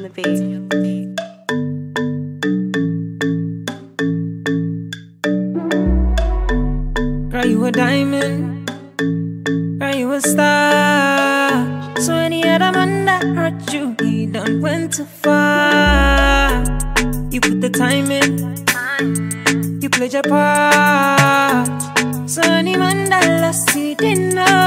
on the beat. Girl, you a diamond. Girl, you a star. So any other man that hurt you, he done went too far. You put the time in, you played your part. So any man that lost, he didn't know.